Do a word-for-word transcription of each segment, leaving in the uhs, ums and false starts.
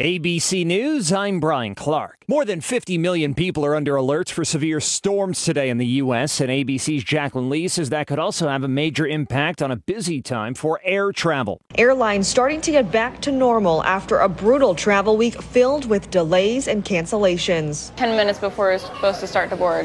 A B C News, I'm Brian Clark. More than fifty million people are under alerts for severe storms today in the U S, and A B C's Jacqueline Lee says that could also have a major impact on a busy time for air travel. Airlines starting to get back to normal after a brutal travel week filled with delays and cancellations. Ten minutes before we were supposed to start to board,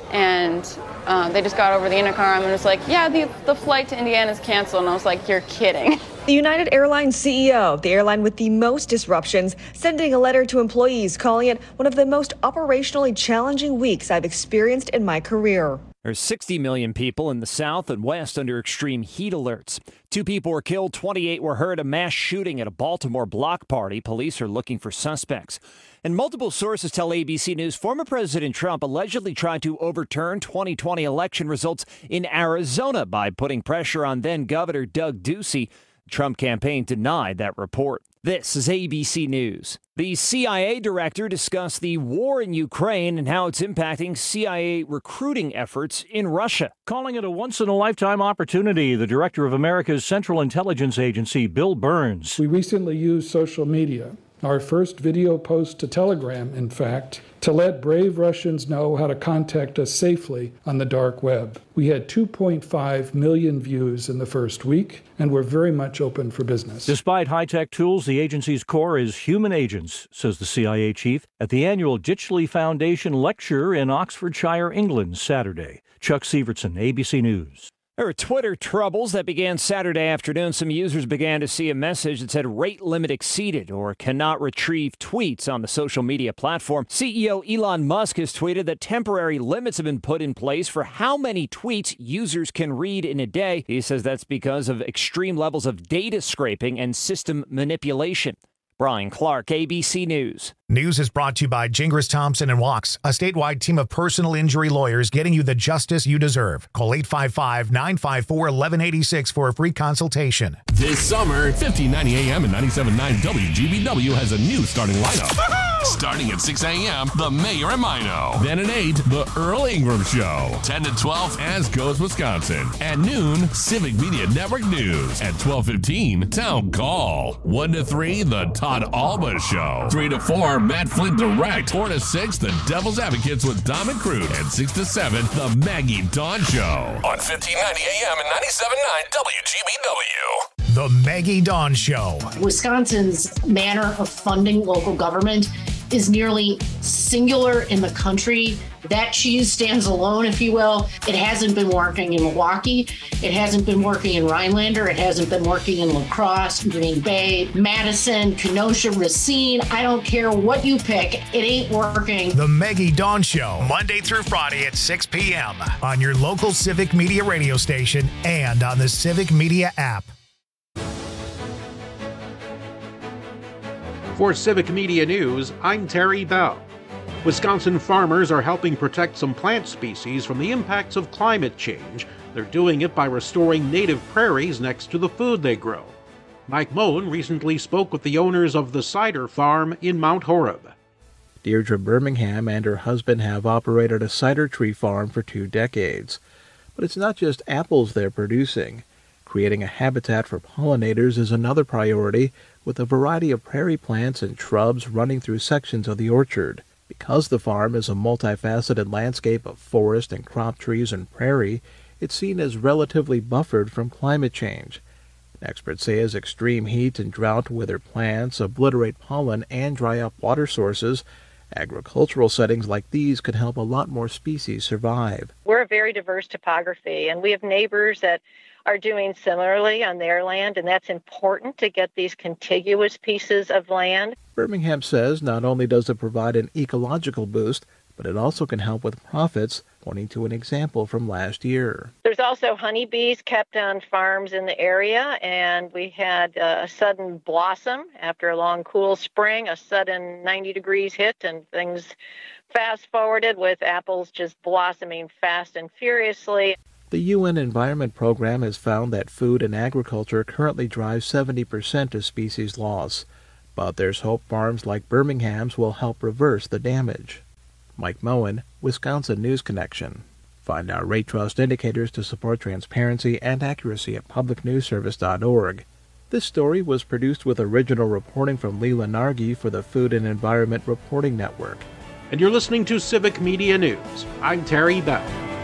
and uh, they just got over the intercom and was like, yeah, the, the flight to Indiana is canceled. And I was like, you're kidding. The United Airlines C E O, the airline with the most disruptions, sending a letter to employees calling it one of the most operationally challenging weeks I've experienced in my career. There's sixty million people in the South and West under extreme heat alerts. Two people were killed, twenty-eight were hurt. A mass shooting at a Baltimore block party. Police are looking for suspects. And multiple sources tell A B C News former President Trump allegedly tried to overturn twenty twenty election results in Arizona by putting pressure on then Governor Doug Ducey. The Trump campaign denied that report. This is A B C News. The C I A director discussed the war in Ukraine and how it's impacting C I A recruiting efforts in Russia. Calling it a once-in-a-lifetime opportunity, the director of America's Central Intelligence Agency, Bill Burns. We recently used social media, our first video post to Telegram, in fact, to let brave Russians know how to contact us safely on the dark web. We had two point five million views in the first week, and we're very much open for business. Despite high-tech tools, the agency's core is human agents, says the C I A chief at the annual Ditchley Foundation lecture in Oxfordshire, England, Saturday. Chuck Sievertson, A B C News. There were Twitter troubles that began Saturday afternoon. Some users began to see a message that said rate limit exceeded or cannot retrieve tweets on the social media platform. C E O Elon Musk has tweeted that temporary limits have been put in place for how many tweets users can read in a day. He says that's because of extreme levels of data scraping and system manipulation. Brian Clark, A B C News. News is brought to you by Gingras Thompson and Walks, a statewide team of personal injury lawyers getting you the justice you deserve. Call eight five five, nine five four, one one eight six for a free consultation. This summer, fifteen ninety A M and ninety-seven point nine W G B W has a new starting lineup. Starting at six A M, The Mayor and Mino. Then at eight, The Earl Ingram Show. ten to twelve, As Goes Wisconsin. At noon, Civic Media Network News. At twelve fifteen, Town Call. one to three, The Todd Alba Show. three to four, Matt Flint Direct. four to six, The Devil's Advocates with Dom and Crude. And six to seven, The Maggie Dawn Show. On fifteen ninety A M and ninety-seven point nine W G B W. The Maggie Dawn Show. Wisconsin's manner of funding local government is nearly singular in the country. That cheese stands alone, if you will. It hasn't been working in Milwaukee. It hasn't been working in Rhinelander. It hasn't been working in La Crosse, Green Bay, Madison, Kenosha, Racine. I don't care what you pick. It ain't working. The Maggie Dawn Show, Monday through Friday at six p.m. on your local Civic Media radio station and on the Civic Media app. For Civic Media News, I'm Terry Bell. Wisconsin farmers are helping protect some plant species from the impacts of climate change. They're doing it by restoring native prairies next to the food they grow. Mike Moen recently spoke with the owners of the cider farm in Mount Horeb. Deirdre Birmingham and her husband have operated a cider tree farm for two decades. But it's not just apples they're producing. Creating a habitat for pollinators is another priority, with a variety of prairie plants and shrubs running through sections of the orchard. Because the farm is a multifaceted landscape of forest and crop trees and prairie, it's seen as relatively buffered from climate change. Experts say as extreme heat and drought wither plants, obliterate pollen, and dry up water sources, agricultural settings like these could help a lot more species survive. We're a very diverse topography, and we have neighbors that are doing similarly on their land, and that's important to get these contiguous pieces of land. Birmingham says not only does it provide an ecological boost, but it also can help with profits, pointing to an example from last year. There's also honeybees kept on farms in the area, and we had a sudden blossom after a long cool spring, a sudden ninety degrees hit, and things fast forwarded with apples just blossoming fast and furiously. The U N Environment Program has found that food and agriculture currently drive seventy percent of species loss, but there's hope farms like Birmingham's will help reverse the damage. Mike Moen, Wisconsin News Connection. Find our rate trust indicators to support transparency and accuracy at public news service dot org. This story was produced with original reporting from Leela Nargi for the Food and Environment Reporting Network. And you're listening to Civic Media News. I'm Terry Bell.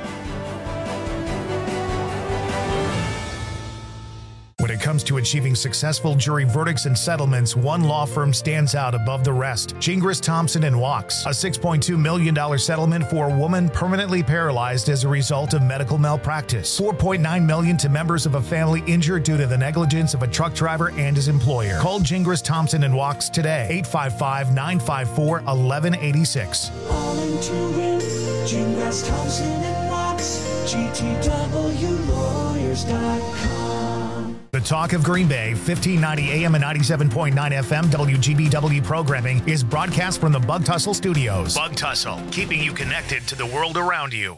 When it comes to achieving successful jury verdicts and settlements, one law firm stands out above the rest. Gingras, Thompson and Wachs, a six point two million dollars settlement for a woman permanently paralyzed as a result of medical malpractice. four point nine million dollars to members of a family injured due to the negligence of a truck driver and his employer. Call Gingras, Thompson and Wachs today, eight five five, nine five four, one one eight six. All into it, Gingras, Thompson and Wachs, G T W lawyers dot com. The Talk of Green Bay, fifteen ninety A M and ninety-seven point nine F M W G B W programming is broadcast from the Bug Tussle Studios. Bug Tussle, keeping you connected to the world around you.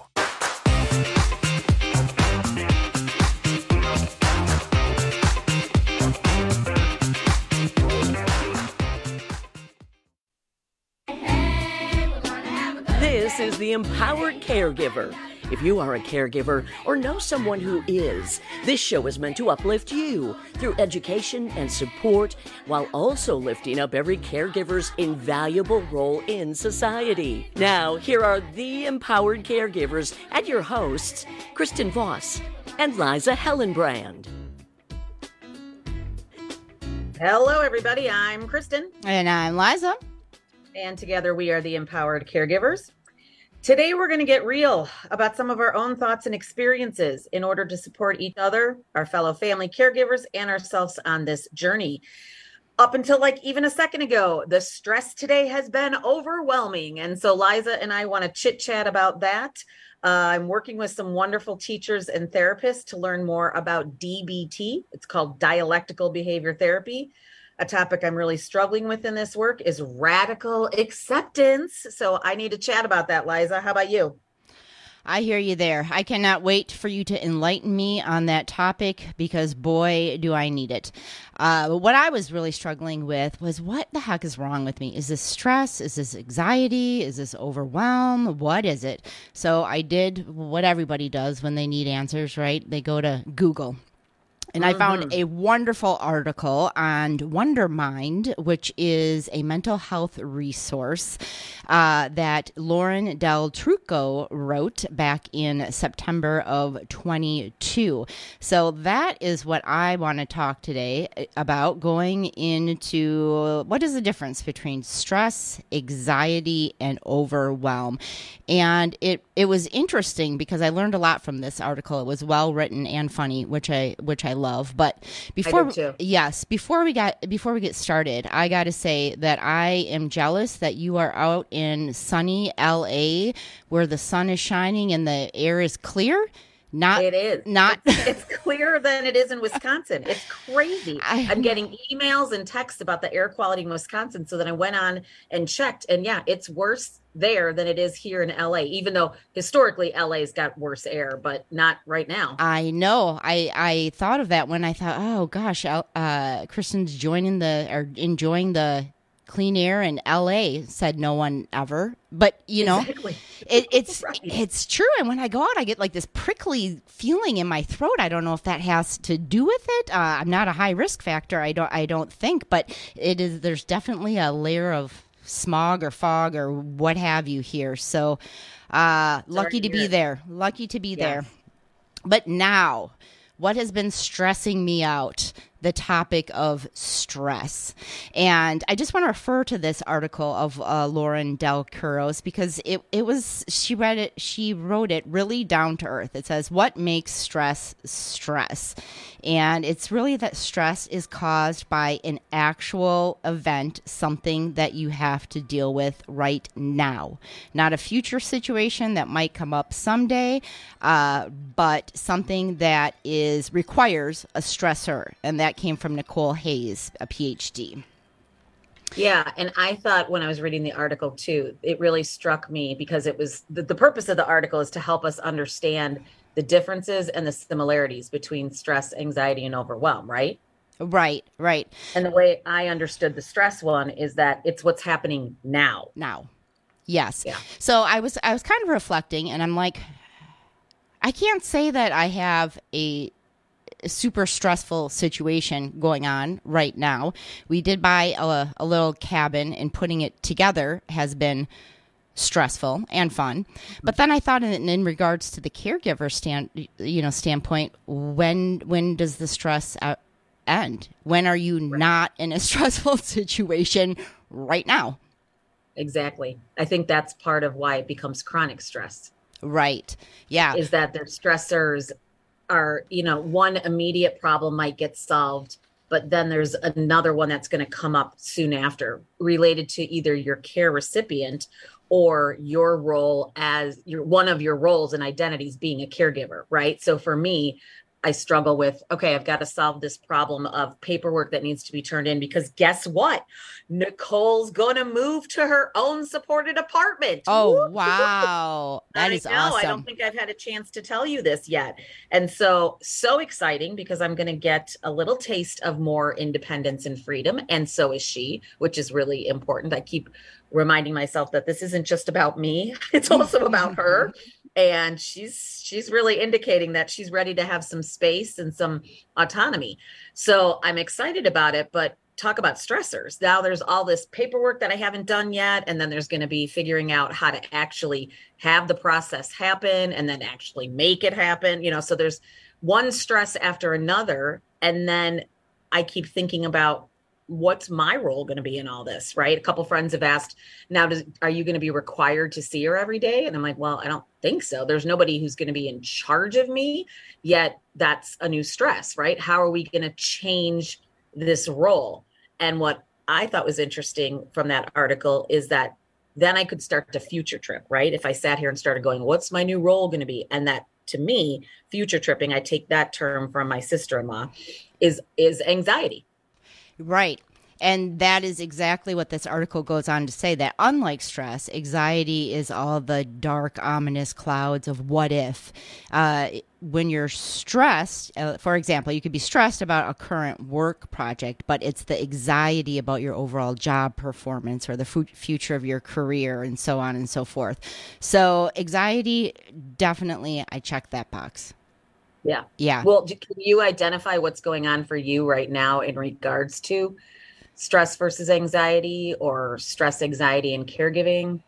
This is the Empowered Caregiver. If you are a caregiver or know someone who is, this show is meant to uplift you through education and support while also lifting up every caregiver's invaluable role in society. Now, here are the Empowered Caregivers and your hosts, Kristen Voss and Liza Hellenbrand. Hello, everybody. I'm Kristen. And I'm Liza. And together we are the Empowered Caregivers. Today, we're going to get real about some of our own thoughts and experiences in order to support each other, our fellow family caregivers, and ourselves on this journey. Up until like even a second ago, the stress today has been overwhelming. And so Liza and I want to chit chat about that. Uh, I'm working with some wonderful teachers and therapists to learn more about D B T. It's called dialectical behavior therapy. A topic I'm really struggling with in this work is radical acceptance. So I need to chat about that, Liza. How about you? I hear you there. I cannot wait for you to enlighten me on that topic because, boy, do I need it. Uh, what I was really struggling with was what the heck is wrong with me? Is this stress? Is this anxiety? Is this overwhelm? What is it? So I did what everybody does when they need answers, right? They go to Google. And I found a wonderful article on Wondermind, which is a mental health resource uh, that Lauren Del Trucco wrote back in September of twenty-two. So that is what I want to talk today about, going into what is the difference between stress, anxiety, and overwhelm. And it, it was interesting because I learned a lot from this article. It was well written and funny, which I which I love. But before yes, before we got before we get started, I got to say that I am jealous that you are out in sunny L A where the sun is shining and the air is clear. Not it is not it's, it's clearer than it is in Wisconsin. It's crazy. I, I'm getting emails and texts about the air quality in Wisconsin. So then I went on and checked, and yeah, it's worse there than it is here in L A, even though historically L A's got worse air, but not right now. I know. I, I thought of that when I thought, oh gosh, uh, Kristen's joining the or enjoying the clean air in L A. Said no one ever. But you know, exactly. it, it's right. it's true. And when I go out, I get like this prickly feeling in my throat. I don't know if that has to do with it. Uh, I'm not a high risk factor. I don't. I don't think. But it is. There's definitely a layer of smog or fog or what have you here. So uh, lucky to be there. Lucky to be yes. there. But now, what has been stressing me out? The topic of stress. And I just want to refer to this article of uh, Lauren Del Curros because it, it was, she read it, she wrote it really down to earth. It says, what makes stress stress? And it's really that stress is caused by an actual event, something that you have to deal with right now. Not a future situation that might come up someday, uh, but something that is requires a stressor. And that came from Nicole Hayes, a P H D. Yeah. And I thought when I was reading the article too, it really struck me because it was the, the purpose of the article is to help us understand the differences and the similarities between stress, anxiety, and overwhelm, right? Right, right. And the way I understood the stress one is that it's what's happening now. Now. Yes. Yeah. So I was I was kind of reflecting and I'm like, I can't say that I have a super stressful situation going on right now. We did buy a, a little cabin, and putting it together has been stressful and fun. But then I thought in, in regards to the caregiver stand, you know, standpoint, when when does the stress out, end? When are you not in a stressful situation right now? Exactly. I think that's part of why it becomes chronic stress. Right. Yeah. Is that their stressors are, you know, one immediate problem might get solved, but then there's another one that's going to come up soon after, related to either your care recipient or your role as your one of your roles and identities being a caregiver, right? So for me, I struggle with, okay, I've got to solve this problem of paperwork that needs to be turned in, because guess what? Nicole's going to move to her own supported apartment. Oh, Woo-hoo! Wow. That I is know, awesome. I don't think I've had a chance to tell you this yet. And so, so exciting, because I'm going to get a little taste of more independence and freedom. And so is she, which is really important. I keep reminding myself that this isn't just about me. It's also about her. And she's she's really indicating that she's ready to have some space and some autonomy. So I'm excited about it, but talk about stressors. Now there's all this paperwork that I haven't done yet. And then there's going to be figuring out how to actually have the process happen and then actually make it happen. You know, so there's one stress after another. And then I keep thinking about, what's my role going to be in all this, right? A couple friends have asked, now, does, are you going to be required to see her every day? And I'm like, well, I don't think so. There's nobody who's going to be in charge of me, yet that's a new stress, right? How are we going to change this role? And what I thought was interesting from that article is that then I could start to future trip, right? If I sat here and started going, what's my new role going to be? And that, to me, future tripping, I take that term from my sister-in-law, is is anxiety. Right. And that is exactly what this article goes on to say, that unlike stress, anxiety is all the dark, ominous clouds of what if. Uh, when you're stressed, uh, for example, you could be stressed about a current work project, but it's the anxiety about your overall job performance or the f- future of your career and so on and so forth. So anxiety, definitely, I check that box. Yeah. Yeah. Well, can you identify what's going on for you right now in regards to stress versus anxiety, or stress, anxiety, and caregiving?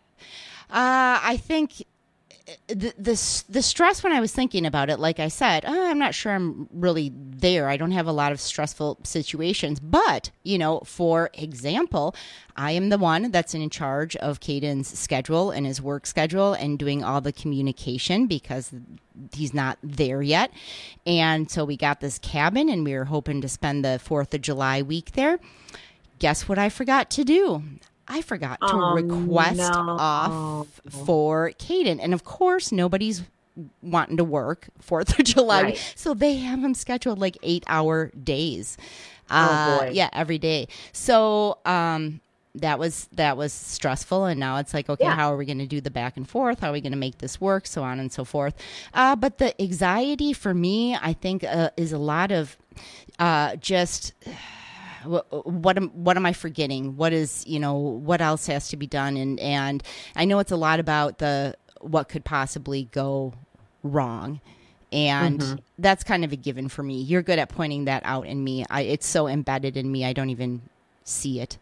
Uh, I think the, the the stress, when I was thinking about it, like I said, oh, I'm not sure I'm really there. I don't have a lot of stressful situations. But, you know, for example, I am the one that's in charge of Caden's schedule and his work schedule and doing all the communication, because he's not there yet. And so we got this cabin and we were hoping to spend the fourth of July week there. Guess what I forgot to do? I forgot to Oh, request no. off for Caden. And of course, nobody's wanting to work fourth of July. Right. So they have him scheduled like eight hour days. Oh, Uh, boy. yeah, every day. So um, that was that was stressful. And now it's like, okay, Yeah. how are we going to do the back and forth? How are we going to make this work? So on and so forth. Uh, but the anxiety for me, I think, uh, is a lot of uh, just... What, what am what am I forgetting? What is, you know, what else has to be done? And and I know it's a lot about the what could possibly go wrong, and Mhm. that's kind of a given for me. You're good at pointing that out in me. I, it's so embedded in me, I don't even see it,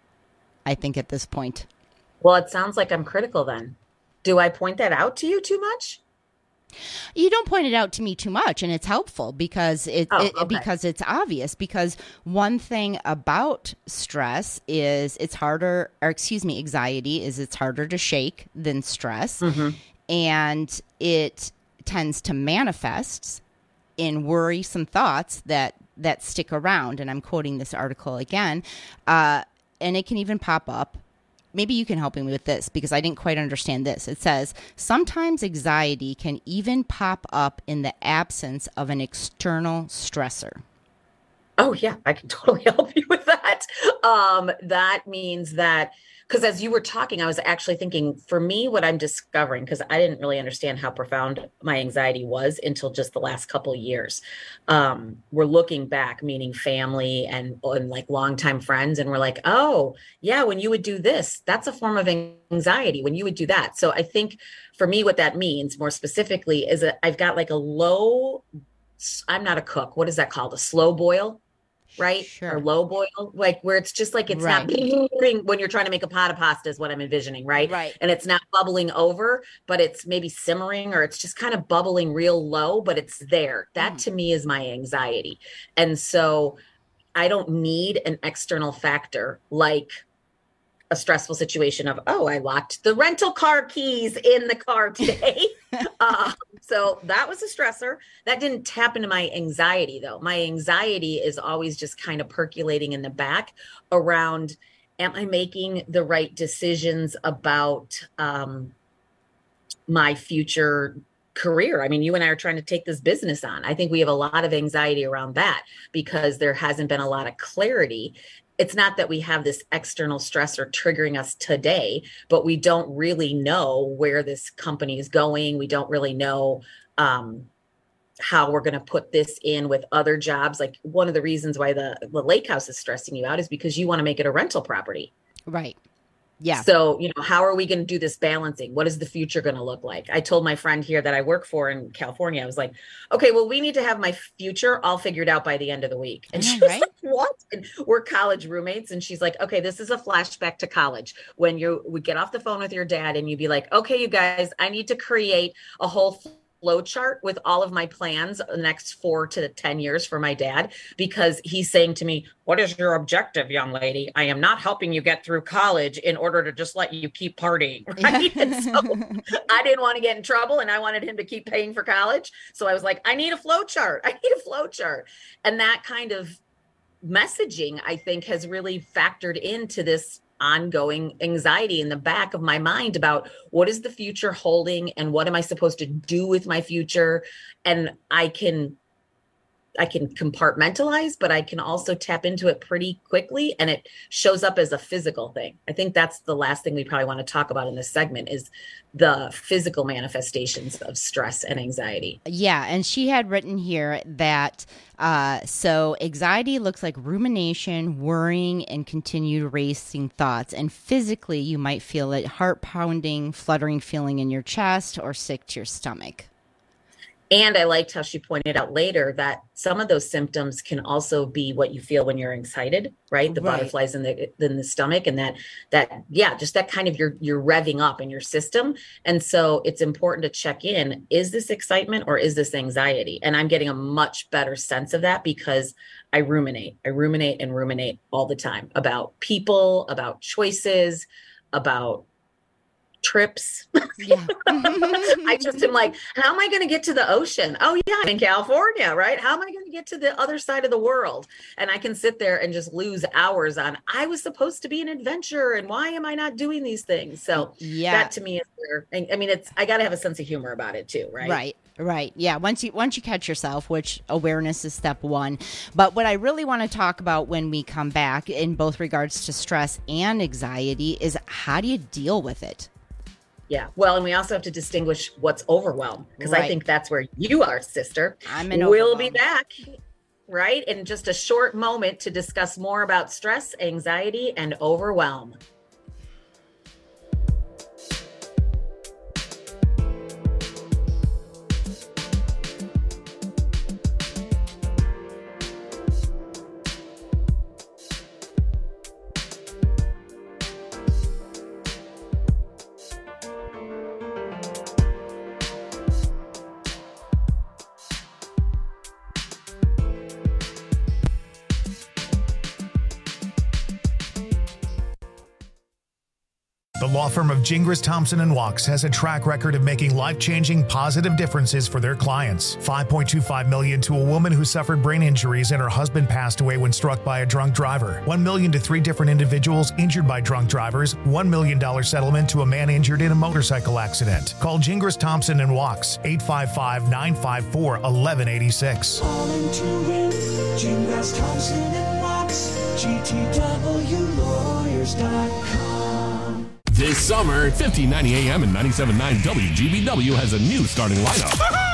I think, at this point. Well, it sounds like I'm critical then. Do I point that out to you too much? You don't point it out to me too much, and it's helpful because it, Oh, it okay. because it's obvious. Because one thing about stress is it's harder, or excuse me, anxiety is it's harder to shake than stress, Mhm. and it tends to manifest in worrisome thoughts that that stick around. And I'm quoting this article again, uh, and it can even pop up. Maybe you can help me with this, because I didn't quite understand this. It says, sometimes anxiety can even pop up in the absence of an external stressor. Oh, yeah, I can totally help you with that. Um, that means that, because as you were talking, I was actually thinking, for me, what I'm discovering, because I didn't really understand how profound my anxiety was until just the last couple of years. Um, we're looking back, meaning family and, and like longtime friends, and we're like, oh, yeah, when you would do this, that's a form of anxiety when you would do that. So I think for me, what that means more specifically is that I've got like a low I'm not a cook. What is that called? A slow boil, right? Sure. Or low boil, like where it's just like it's Right. not when you're trying to make a pot of pasta is what I'm envisioning, right? Right. And it's not bubbling over, but it's maybe simmering or it's just kind of bubbling real low, but it's there. That to me is my anxiety. And so I don't need an external factor like a stressful situation of, oh, I locked the rental car keys in the car today. uh, so that was a stressor. That didn't tap into my anxiety, though. My anxiety is always just kind of percolating in the back around, am I making the right decisions about um, my future career? I mean, you and I are trying to take this business on. I think we have a lot of anxiety around that because there hasn't been a lot of clarity. It's not that we have this external stressor triggering us today, but we don't really know where this company is going. We don't really know um, how we're going to put this in with other jobs. Like one of the reasons why the, the lake house is stressing you out is because you want to make it a rental property. Right. Yeah. So, you know, how are we going to do this balancing? What is the future going to look like? I told my friend here that I work for in California, I was like, okay, well, we need to have my future all figured out by the end of the week. And she was right? like, what? And we're college roommates. And she's like, okay, this is a flashback to college when you would get off the phone with your dad and you'd be like, okay, you guys, I need to create a whole flow chart with all of my plans the next four to ten years for my dad, because he's saying to me, what is your objective, young lady? I am not helping you get through college in order to just let you keep partying. Right? And so I didn't want to get in trouble and I wanted him to keep paying for college. So I was like, I need a flow chart. I need a flow chart. And that kind of messaging, I think, has really factored into this ongoing anxiety in the back of my mind about what is the future holding and what am I supposed to do with my future. And I can, I can compartmentalize, but I can also tap into it pretty quickly. And it shows up as a physical thing. I think that's the last thing we probably want to talk about in this segment is the physical manifestations of stress and anxiety. Yeah. And she had written here that uh, so anxiety looks like rumination, worrying, and continued racing thoughts. And physically, you might feel it heart pounding, fluttering feeling in your chest, or sick to your stomach. And I liked how she pointed out later that some of those symptoms can also be what you feel when you're excited, right? The Right. butterflies in the in the stomach, and that that yeah, just that kind of you're you're revving up in your system. And so it's important to check in: is this excitement or is this anxiety? And I'm getting a much better sense of that because I ruminate, I ruminate and ruminate all the time about people, about choices, about trips. Yeah. I just am like, how am I going to get to the ocean? Oh yeah, I'm in California, right? How am I going to get to the other side of the world? And I can sit there and just lose hours on, I was supposed to be an adventurer and why am I not doing these things? So Yeah. that to me is where, I mean, it's, I got to have a sense of humor about it too, right? Right. Right. Yeah. Once you once you catch yourself, which awareness is step one. But what I really want to talk about when we come back in both regards to stress and anxiety is how do you deal with it? Yeah. Well, and we also have to distinguish what's overwhelm, because I Right. think that's where you are, sister. I'm in We'll be overwhelm. back, right, in just a short moment to discuss more about stress, anxiety, and overwhelm. The law firm of Gingras, Thompson and Wachs has a track record of making life-changing positive differences for their clients. five point two five million dollars to a woman who suffered brain injuries and her husband passed away when struck by a drunk driver. one million dollars to three different individuals injured by drunk drivers. one million dollars settlement to a man injured in a motorcycle accident. Call Gingras, Thompson and Wachs, eight five five, nine five four, one one eight six. Calling to win, Gingras, Thompson and Wachs, G T W lawyers dot com. This summer, fifteen ninety A M and ninety-seven point nine W G B W has a new starting lineup.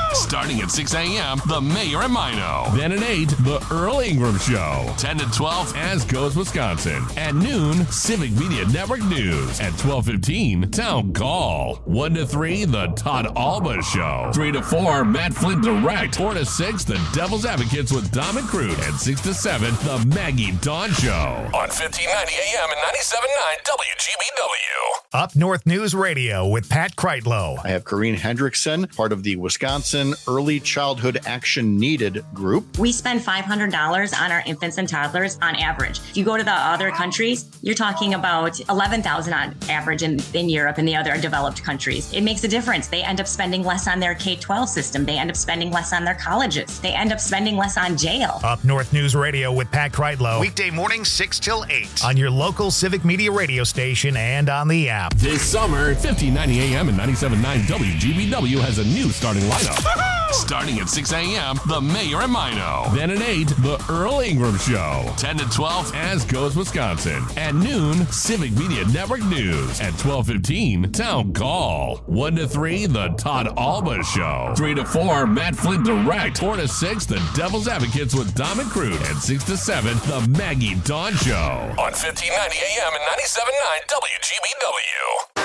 Starting at six a.m., The Mayor and Mino. Then at eight, The Earl Ingram Show. ten to twelve, As Goes Wisconsin. At noon, Civic Media Network News. At twelve fifteen, Town Call. one to three, The Todd Alba Show. three to four, Matt Flint Direct. four to six, The Devil's Advocates with Dom and Crude. And six to seven, The Maggie Dawn Show. On fifteen ninety A M and ninety-seven point nine W G B W. Up North News Radio with Pat Kreitlow. I have Corrine Hendrickson, part of the Wisconsin Early Childhood Action Needed group. We spend five hundred dollars on our infants and toddlers on average. If you go to the other countries, you're talking about eleven thousand dollars on average in, in Europe and the other developed countries. It makes a difference. They end up spending less on their K twelve system. They end up spending less on their colleges. They end up spending less on jail. Up North News Radio with Pat Kreitlow. Weekday mornings six till eight on your local Civic Media radio station and on the app. This summer, fifteen ninety A M and ninety-seven point nine W G B W has a new starting lineup. Starting at six a.m., The Mayor and Mino. Then at eight, The Earl Ingram Show. ten to twelve, As Goes Wisconsin. At noon, Civic Media Network News. At twelve fifteen, Town Call. one to three, The Todd Alba Show. three to four, Matt Flint Direct. four to six, The Devil's Advocates with Dom and Crude. And six to seven, The Maggie Dawn Show. On fifteen ninety A M and ninety-seven point nine W G B W.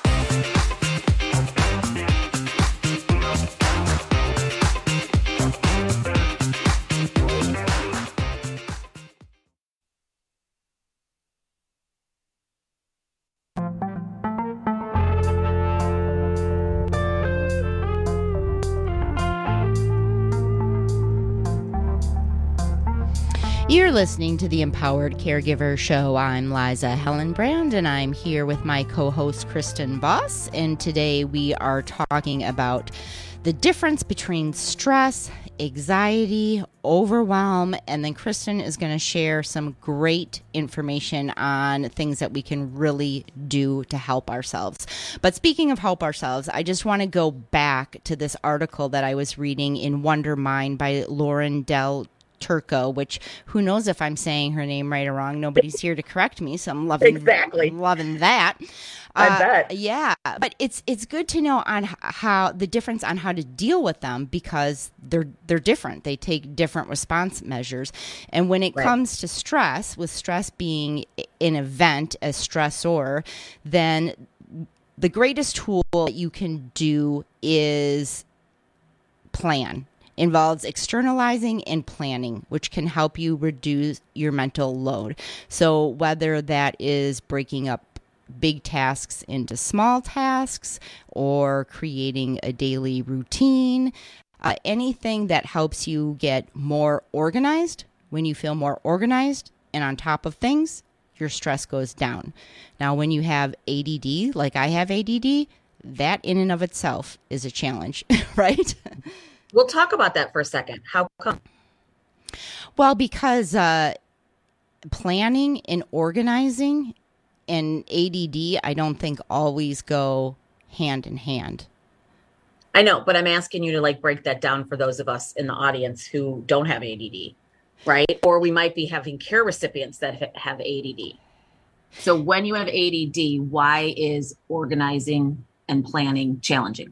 You're listening to the Empowered Caregiver Show. I'm Liza Hellenbrand, and I'm here with my co-host, Kristen Voss. And today we are talking about the difference between stress, anxiety, overwhelm, and then Kristen is going to share some great information on things that we can really do to help ourselves. But speaking of help ourselves, I just want to go back to this article that I was reading in Wonder Mind by Lauren Del Turco, which who knows if I'm saying her name right or wrong. Nobody's here to correct me, so I'm loving exactly I'm loving that. I uh, bet. Yeah, but it's it's good to know on how the difference on how to deal with them, because they're they're different. They take different response measures. And when it Right. comes to stress, with stress being an event, a stressor, then the greatest tool that you can do is plan. Involves externalizing and planning, which can help you reduce your mental load. So whether that is breaking up big tasks into small tasks or creating a daily routine, uh, anything that helps you get more organized. When you feel more organized and on top of things, your stress goes down. Now, when you have A D D, like I have A D D, that in and of itself is a challenge, right? We'll talk about that for a second. How come? Well, because uh, planning and organizing and A D D, I don't think always go hand in hand. I know, but I'm asking you to like break that down for those of us in the audience who don't have A D D, right? Or we might be having care recipients that ha- have A D D. So when you have A D D, why is organizing and planning challenging?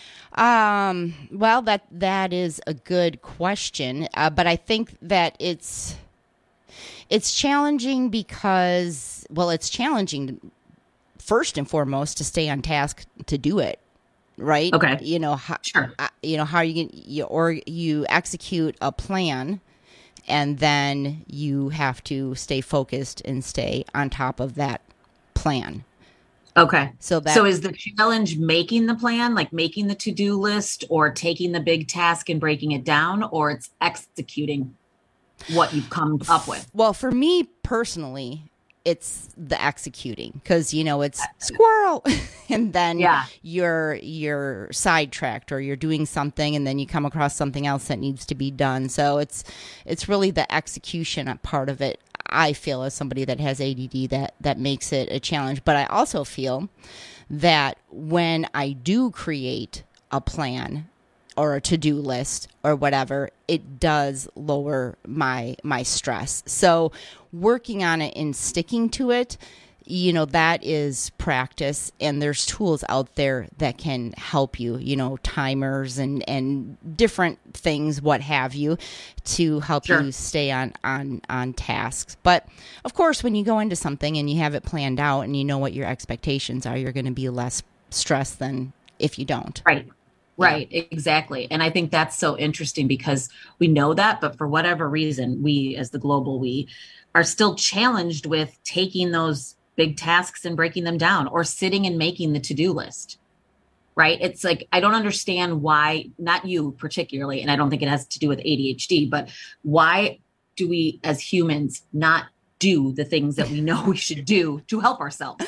Um, well, that that is a good question, uh, but I think that it's it's challenging because, well, it's challenging first and foremost to stay on task to do it, right? Okay. You know how sure. uh, you know how you you or you execute a plan, and then you have to stay focused and stay on top of that plan. Okay. So that So is the challenge making the plan, like making the to-do list, or taking the big task and breaking it down, or it's executing what you've come up with? Well, for me personally, it's the executing, because, you know, it's squirrel and then Yeah. you're you're sidetracked, or you're doing something and then you come across something else that needs to be done. So it's it's really the execution part of it, I feel, as somebody that has A D D, that that makes it a challenge. But I also feel that when I do create a plan or a to-do list or whatever, it does lower my my stress. So working on it and sticking to it you know, that is practice, and there's tools out there that can help you, you know, timers and, and different things, what have you, to help Sure. you stay on, on, on tasks. But of course, when you go into something and you have it planned out and you know what your expectations are, you're going to be less stressed than if you don't. Right. Right, exactly. And I think that's so interesting because we know that, but for whatever reason, we as the global we are still challenged with taking those big tasks and breaking them down, or sitting and making the to-do list. Right? It's like, I don't understand why, not you particularly, and I don't think it has to do with A D H D, but why do we as humans not do the things that we know we should do to help ourselves?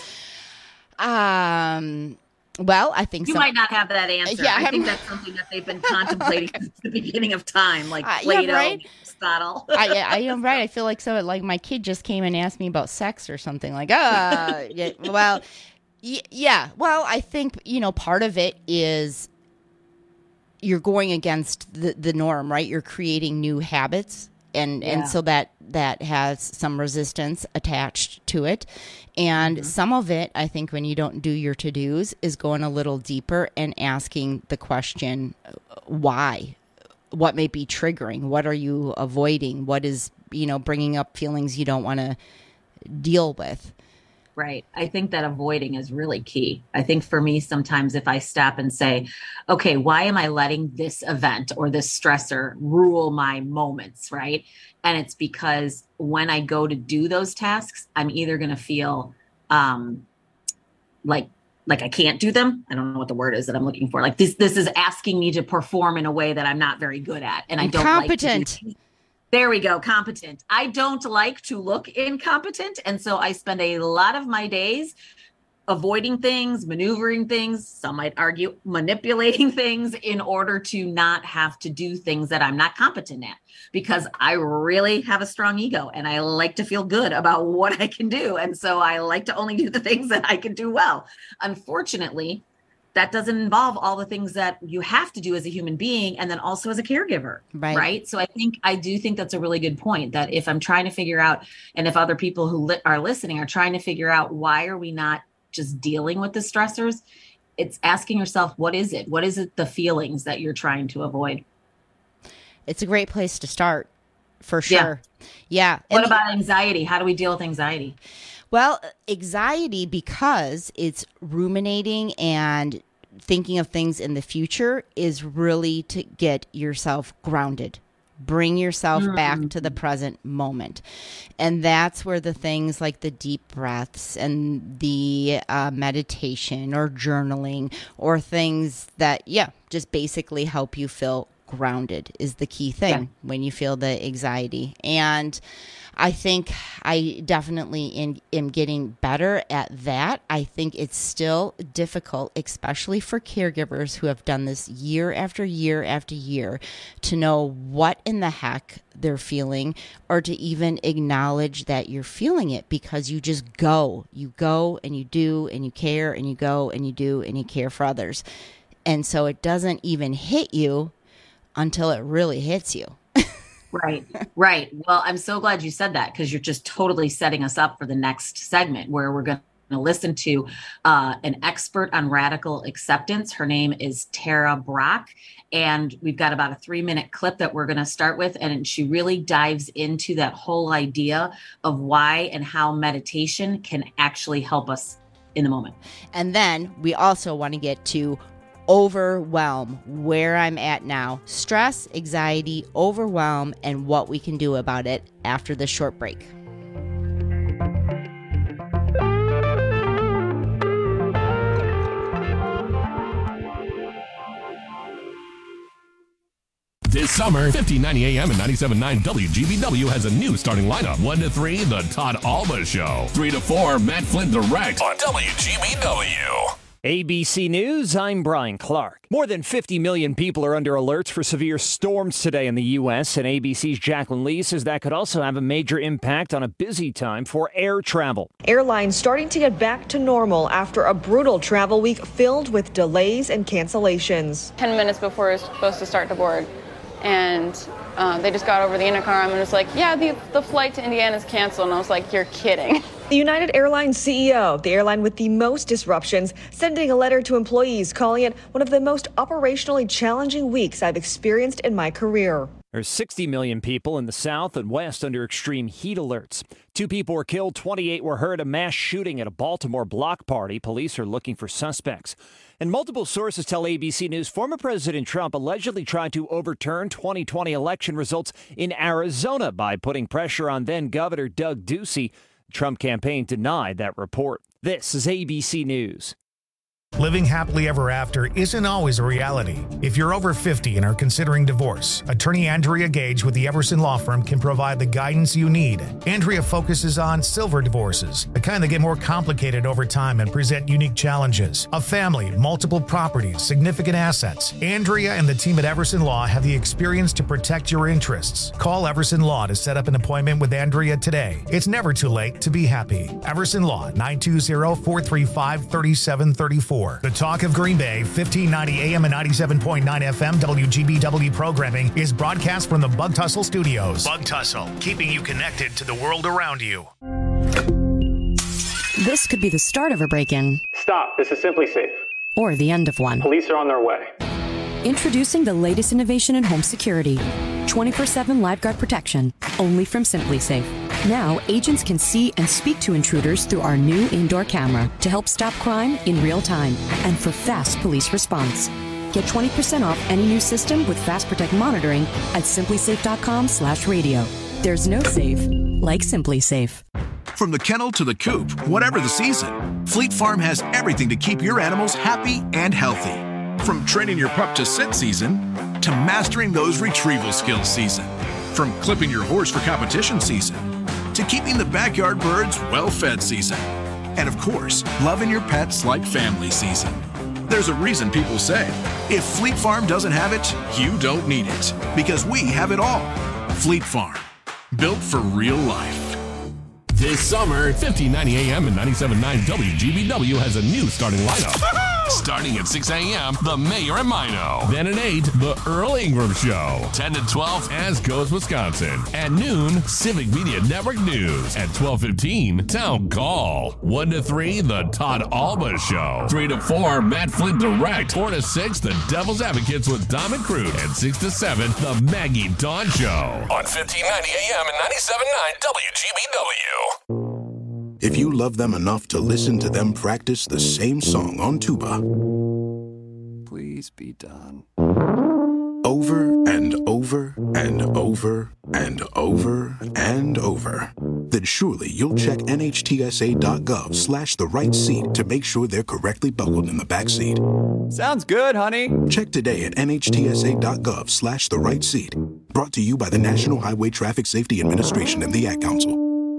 Um, well, I think You so. might not have that answer. Yeah, I I'm- think that's something that they've been contemplating since the beginning of time, like Uh, yeah, Plato, right? Aristotle. I, I am right. I feel like so. Like my kid just came and asked me about sex or something. Like, ah, yeah, well, y- yeah. Well, I think you know part of it is you're going against the the norm, right? You're creating new habits, and Yeah. and so that that has some resistance attached to it. And some of it, I think, when you don't do your to dos, is going a little deeper and asking the question, why? What may be triggering? What are you avoiding? What is, you know, bringing up feelings you don't want to deal with? Right. I think that avoiding is really key. I think for me, sometimes if I stop and say, okay, why am I letting this event or this stressor rule my moments? Right. And it's because when I go to do those tasks, I'm either going to feel um, like, like I can't do them. I don't know what the word is that I'm looking for. Like this, this is asking me to perform in a way that I'm not very good at. And I don't Incompetent. like to do. There we go. Competent. I don't like to look incompetent. And so I spend a lot of my days avoiding things, maneuvering things. Some might argue manipulating things in order to not have to do things that I'm not competent at, because I really have a strong ego and I like to feel good about what I can do. And so I like to only do the things that I can do well. Unfortunately, that doesn't involve all the things that you have to do as a human being and then also as a caregiver. Right. Right. So I think I do think that's a really good point, that if I'm trying to figure out, and if other people who li- are listening are trying to figure out, why are we not just dealing with the stressors? It's asking yourself, what is it? What is it, the feelings that you're trying to avoid? It's a great place to start, for sure. Yeah. What And- about anxiety? How do we deal with anxiety? Well, anxiety, because it's ruminating and thinking of things in the future, is really to get yourself grounded. Bring yourself Mm. back to the present moment. And that's where the things like the deep breaths and the uh, meditation or journaling or things that, yeah, just basically help you feel grounded is the key thing Yeah. when you feel the anxiety. And I think I definitely in, am getting better at that. I think it's still difficult, especially for caregivers who have done this year after year after year, to know what in the heck they're feeling, or to even acknowledge that you're feeling it, because you just go. You go and you do and you care and you go and you do and you care for others. And so it doesn't even hit you until it really hits you. Right, right. Well, I'm so glad you said that, because you're just totally setting us up for the next segment, where we're going to listen to uh, an expert on radical acceptance. Her name is Tara Brach, and we've got about a three minute clip that we're going to start with. And she really dives into that whole idea of why and how meditation can actually help us in the moment. And then we also want to get to overwhelm, where I'm at now, stress, anxiety, overwhelm, and what we can do about it after this short break. This summer, fifteen ninety A M and ninety-seven point nine W G B W has a new starting lineup. one to three, The Todd Alba Show. three to four, Matt Flint Direct on W G B W. A B C News, I'm Brian Clark. More than fifty million people are under alerts for severe storms today in the U S, and A B C's Jacqueline Lee says that could also have a major impact on a busy time for air travel. Airlines starting to get back to normal after a brutal travel week filled with delays and cancellations. ten minutes before we were supposed to start to board, and uh, they just got over the intercom and was like, yeah, the, the flight to Indiana is canceled. And I was like, you're kidding. The United Airlines C E O, the airline with the most disruptions, sending a letter to employees calling it one of the most operationally challenging weeks I've experienced in my career. There's sixty million people in the South and West under extreme heat alerts. Two people were killed, twenty-eight were hurt. A mass shooting at a Baltimore block party. Police are looking for suspects. And multiple sources tell A B C News former President Trump allegedly tried to overturn twenty twenty election results in Arizona by putting pressure on then Governor Doug Ducey. The Trump campaign denied that report. This is A B C News. Living happily ever after isn't always a reality. If you're over fifty and are considering divorce, attorney Andrea Gage with the Everson Law Firm can provide the guidance you need. Andrea focuses on silver divorces, the kind that get more complicated over time and present unique challenges. A family, multiple properties, significant assets. Andrea and the team at Everson Law have the experience to protect your interests. Call Everson Law to set up an appointment with Andrea today. It's never too late to be happy. Everson Law, nine two zero, four three five, three seven three four. The Talk of Green Bay, fifteen ninety A M and ninety-seven point nine F M W G B W programming is broadcast from the Bug Tussle Studios. Bug Tussle, keeping you connected to the world around you. This could be the start of a break-in. Stop. This is Simply Safe. Or the end of one. Police are on their way. Introducing the latest innovation in home security. twenty-four seven LiveGuard protection, only from Simply Safe. Now, agents can see and speak to intruders through our new indoor camera to help stop crime in real time and for fast police response. Get twenty percent off any new system with Fast Protect monitoring at simply safe dot com slash radio. There's no safe like Simply Safe. From the kennel to the coop, whatever the season, Fleet Farm has everything to keep your animals happy and healthy. From training your pup to sit season to mastering those retrieval skills season. From clipping your horse for competition season to keeping the backyard birds well-fed season. And of course, loving your pets like family season. There's a reason people say, if Fleet Farm doesn't have it, you don't need it. Because we have it all. Fleet Farm, built for real life. This summer, fifteen ninety A M and ninety-seven point nine W G B W has a new starting lineup. Starting at six A M, The Mayor and Mino. Then at eight, The Earl Ingram Show. ten to twelve, As Goes Wisconsin. At noon, Civic Media Network News. At twelve fifteen, Town Call. one to three, The Todd Alba Show. three to four, Matt Flint Direct. four to six, The Devil's Advocates with Dom and Crude. And six to seven, The Maggie Dawn Show. On fifteen ninety A M and ninety-seven point nine W G B W. If you love them enough to listen to them practice the same song on tuba, please be done. Over and over and over and over and over, then surely you'll check N H T S A dot gov slash the right seat to make sure they're correctly buckled in the back seat. Sounds good, honey. Check today at N H T S A dot gov slash the right seat. Brought to you by the National Highway Traffic Safety Administration and the Ad Council.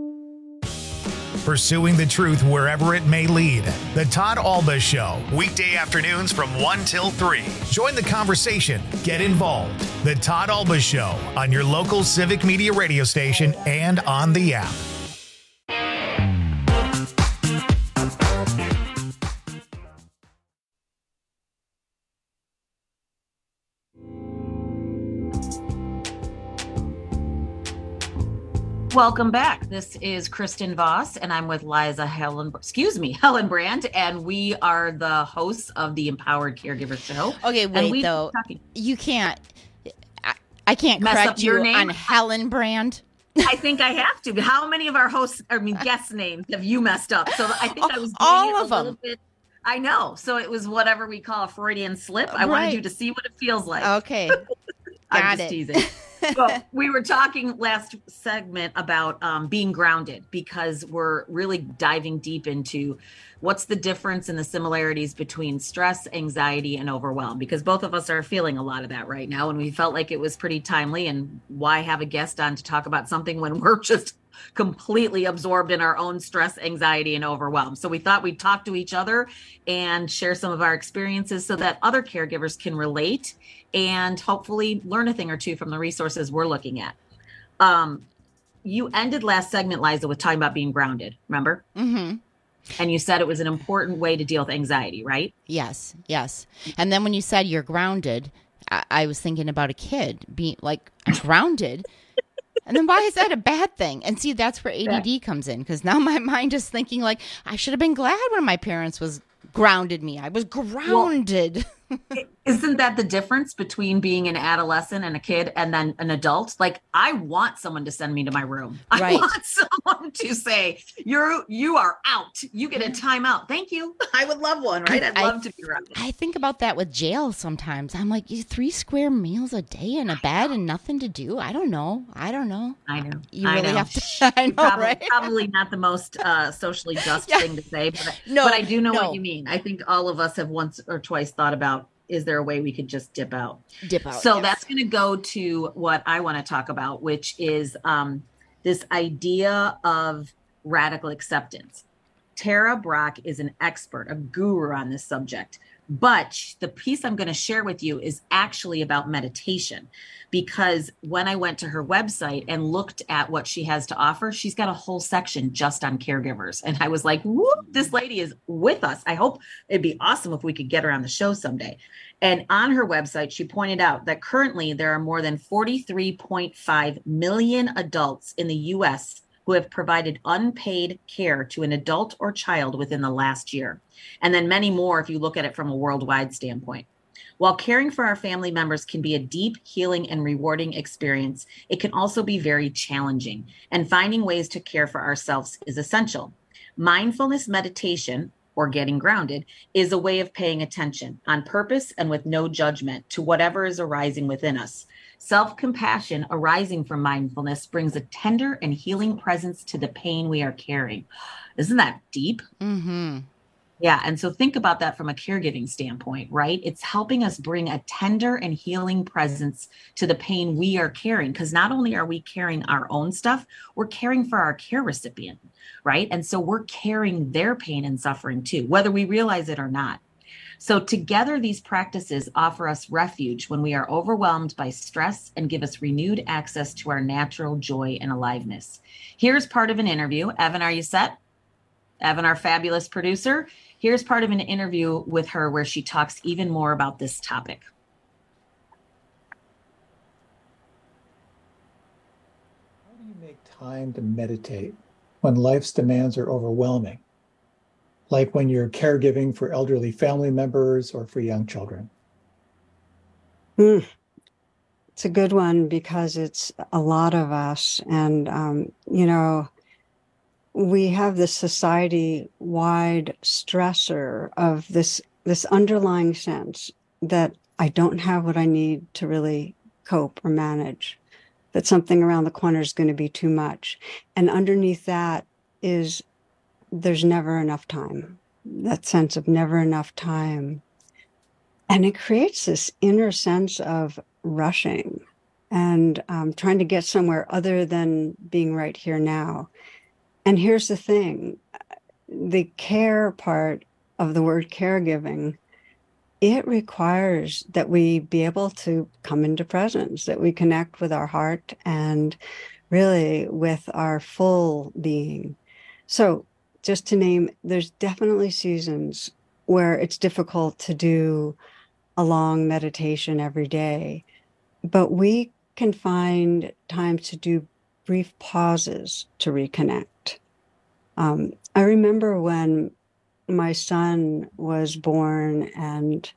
Pursuing the truth wherever it may lead. The Todd Alba Show, weekday afternoons from one till three. Join the conversation. Get involved. The Todd Alba Show on your local Civic Media radio station and on the app. Welcome back. This is Kristen Voss, and I'm with Liza Helen, excuse me, Helen Brandt, and we are the hosts of the Empowered Caregiver Show. Okay, wait, though. Talking- you can't, I, I can't Mess correct up your you name? on Helen Brandt. I think I have to. How many of our hosts, I mean, guest names have you messed up? So I think I was doing All it of a little them. bit. I know. So it was whatever we call a Freudian slip. I Right. wanted you to see what it feels like. Okay. I'm Got just it. teasing. Well, we were talking last segment about um, being grounded because we're really diving deep into what's the difference and the similarities between stress, anxiety, and overwhelm, because both of us are feeling a lot of that right now. And we felt like it was pretty timely. And why have a guest on to talk about something when we're just completely absorbed in our own stress, anxiety, and overwhelm? So we thought we'd talk to each other and share some of our experiences so that other caregivers can relate and hopefully learn a thing or two from the resources we're looking at. Um, you ended last segment, Liza, with talking about being grounded, remember? Mm-hmm. And you said it was an important way to deal with anxiety, right? Yes, yes. And then when you said you're grounded, I, I was thinking about a kid being like grounded. And then why is that a bad thing? And see, that's where A D D comes in, because now my mind is thinking like, I should have been glad when my parents was grounded me. I was grounded. Well, isn't that the difference between being an adolescent and a kid and then an adult? Like, I want someone to send me to my room. I Right. want someone to say, you're, you are out. You get a timeout. Thank you. I would love one, right? I'd I- love to be around. I think about that with jail sometimes. I'm like, you three square meals a day in a bed and nothing to do. I don't know. I don't know. I know. You I really know. have to. I know, probably, right? probably not the most uh, socially just Yeah. thing to say, but, No, but I do know no. what you mean. I think all of us have once or twice thought about, is there a way we could just dip out? Dip out. So yes. that's going to go to what I want to talk about, which is um, this idea of radical acceptance. Tara Brach is an expert, a guru on this subject. But the piece I'm going to share with you is actually about meditation, because when I went to her website and looked at what she has to offer, she's got a whole section just on caregivers. And I was like, whoop, this lady is with us. I hope it'd be awesome if we could get her on the show someday. And on her website, she pointed out that currently there are more than forty-three point five million adults in the U S who have provided unpaid care to an adult or child within the last year. And then many more if you look at it from a worldwide standpoint. While caring for our family members can be a deep, healing, and rewarding experience, it can also be very challenging. And finding ways to care for ourselves is essential. Mindfulness meditation, or getting grounded, is a way of paying attention on purpose and with no judgment to whatever is arising within us. Self-compassion arising from mindfulness brings a tender and healing presence to the pain we are carrying. Isn't that deep? Mm-hmm. Yeah. And so think about that from a caregiving standpoint, right? It's helping us bring a tender and healing presence to the pain we are carrying. Because not only are we carrying our own stuff, we're caring for our care recipient, right? And so we're carrying their pain and suffering too, whether we realize it or not. So together, these practices offer us refuge when we are overwhelmed by stress and give us renewed access to our natural joy and aliveness. Here's part of an interview. Evan, are you set? Evan, our fabulous producer. Here's part of an interview with her where she talks even more about this topic. How do you make time to meditate when life's demands are overwhelming? Like when you're caregiving for elderly family members or for young children? Mm. It's a good one because it's a lot of us. And, um, you know, we have this society-wide stressor of this, this underlying sense that I don't have what I need to really cope or manage, that something around the corner is going to be too much. And underneath that is there's never enough time, that sense of never enough time. And it creates this inner sense of rushing and um, trying to get somewhere other than being right here now. And here's the thing, the care part of the word caregiving, it requires that we be able to come into presence, that we connect with our heart and really with our full being. So just to name, there's definitely seasons where it's difficult to do a long meditation every day, but we can find time to do brief pauses to reconnect. Um, I remember when my son was born and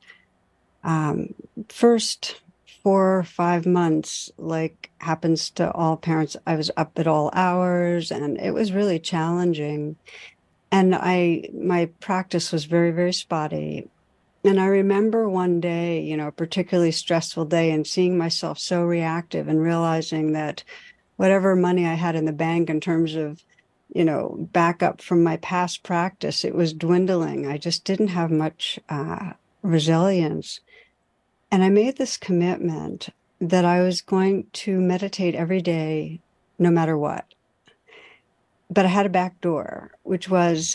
um, first four or five months, like happens to all parents, I was up at all hours and it was really challenging. And I, my practice was very, very spotty. And I remember one day, you know, a particularly stressful day and seeing myself so reactive and realizing that whatever money I had in the bank in terms of, you know, backup from my past practice, it was dwindling. I just didn't have much uh, resilience. And I made this commitment that I was going to meditate every day, no matter what. But I had a back door, which was,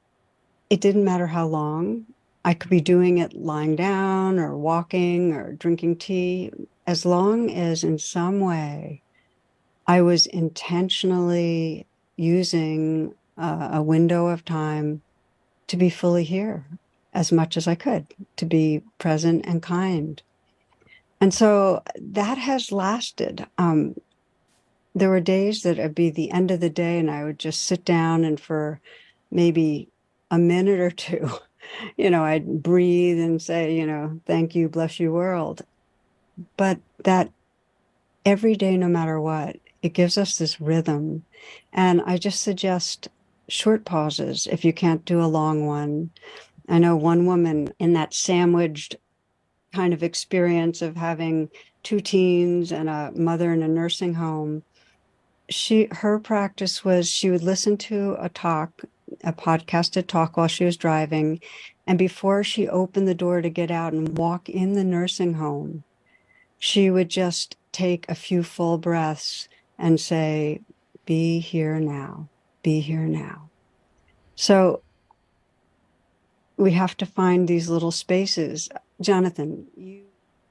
it didn't matter how long. I could be doing it lying down or walking or drinking tea, as long as in some way I was intentionally using uh, a window of time to be fully here as much as I could, to be present and kind. And so that has lasted. Um, there were days that it'd be the end of the day and I would just sit down and for maybe a minute or two, you know, I'd breathe and say, you know, thank you, bless you, world. But that every day, no matter what, it gives us this rhythm. And I just suggest short pauses if you can't do a long one. I know one woman in that sandwiched kind of experience of having two teens and a mother in a nursing home. She, her practice was she would listen to a talk, a podcasted talk while she was driving. And before she opened the door to get out and walk in the nursing home, she would just take a few full breaths and say, be here now, be here now. So we have to find these little spaces. Jonathan, you.